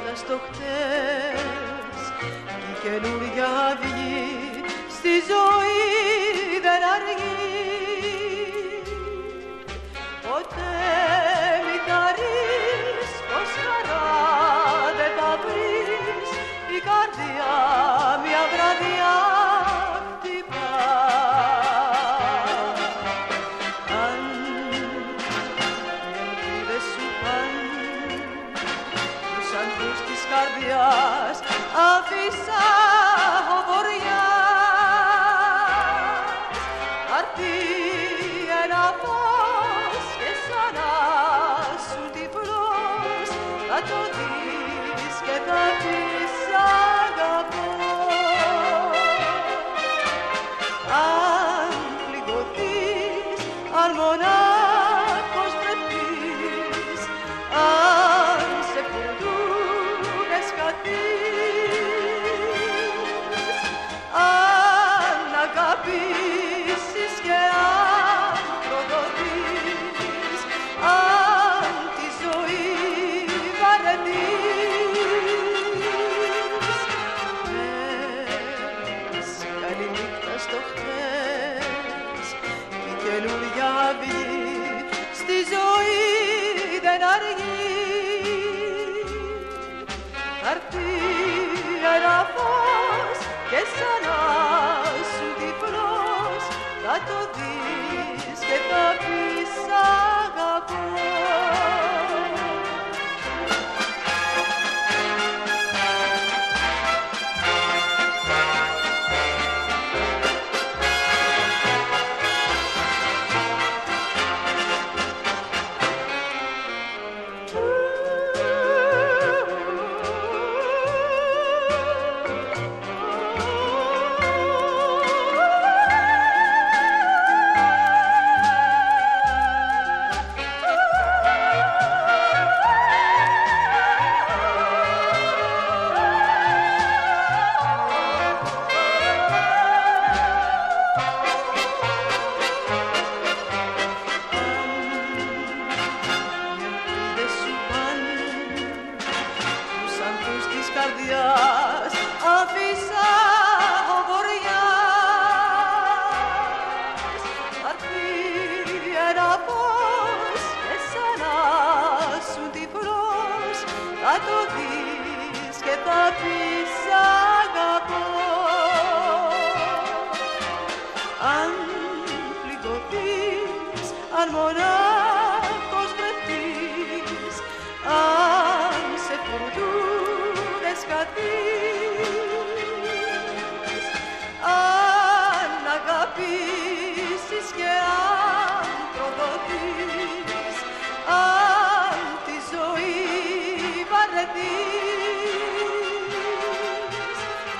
στο χτες κι η καινούρια αυγή στη ζωή δεν αργεί. Ποτέ μη χαρείς πως χαρά δεν θα βρεις, η καρδιά μια βραδιά χτυπά. Αν οι ελπίδες σου πάνε τους ανθούς της καρδιάς άφησα ο βοριάς, αρτί ένα φως και σαν να σου τυφλός θα το δεις και θα πεις αγαπώ. Αν πληγωθείς, αν μονάχος βρεθείς, αν σε φουρτούνες καθείς, αν αγαπήσεις και αν προδοθείς, αν τη ζωή βαρεθείς, πες καληνύχτα στο χτες κι η καινούρια αυγή στη ζωή δεν αργεί. Θα έρθει ένα φως και σαν να σου τυφλός θα το δεις και θα πεις αγαπώ. Καρδιάς άφησα ο βοριάς, αρθεί ένα φως και σαν να σου τυφλός θα το δεις και θα πεις αγαπώ. Αν πληγωθείς, αν μονάχος βρεθείς, αν σε φουρτούνες καθείς, αν αγαπήσεις και αν προδοθείς, αν τη ζωή βαρεθείς,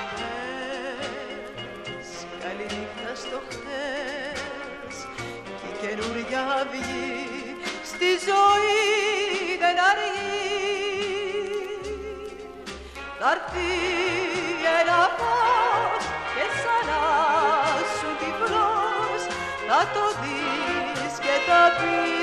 πες καληνύχτα στο χτες κι η καινούρια αυγή στη ζωή δεν αργεί. Θα έρθει ένα φως και σαν να σου τυφλός θα το δεις και θα πεις